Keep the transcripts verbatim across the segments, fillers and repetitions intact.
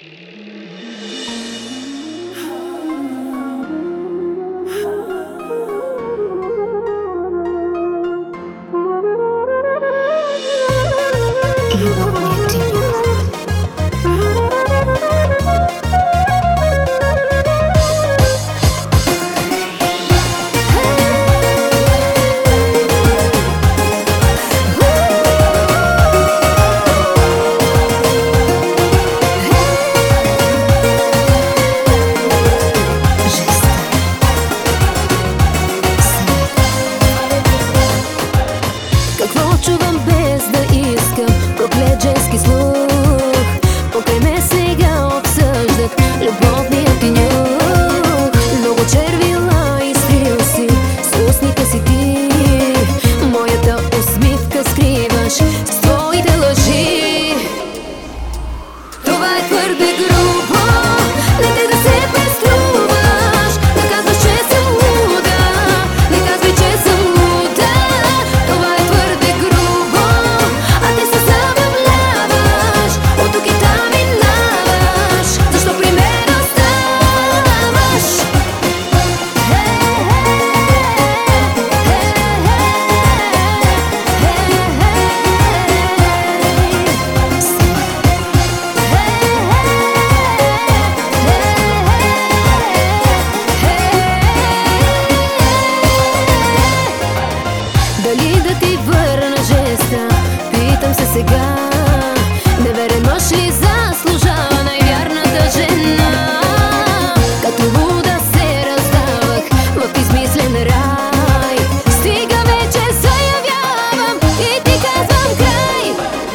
Чувам без да искам проклет женски слух. Покрай ме сега обсъждат любовния ти нюх. Много червила изтрил си с устните си ти. Моята усмивка скриваш с твоите лъжи. Това е твърде грубо, не те да се преструваш. Да казваш, че съм луда, не казвай, че съм луда. Това е твърде грубо, а ти се забавляваш. От тук и там минаваш. Защо при мен оставаш? Дали да ти върна жеста? Питам се сега. Неверен мъж ли заслужава най-вярната жена? Като луда се раздавах в измислен рай. Стига вече, заявявам и ти казвам край.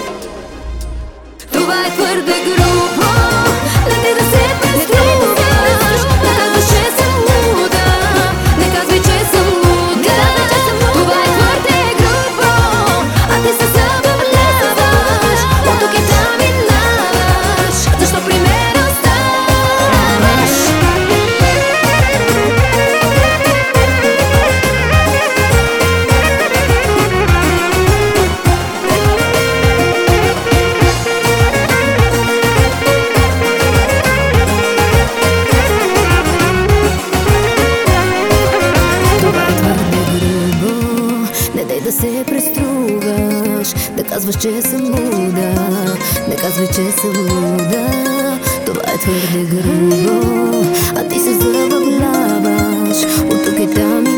Това е твърде грубо, не ти да се преструваш. Да казваш, че съм луда, не казвай, че съм луда. Това е твърде грубо, а ти се забавляваш. От тук и там минаваш. Защо при мен оставаш? Това е твърде грубо, не дай да се преструваш. Да казваш, че съм луда, не казвай, че съм луда. Това е твърде грубо, а ти се забавляваш. От тук и там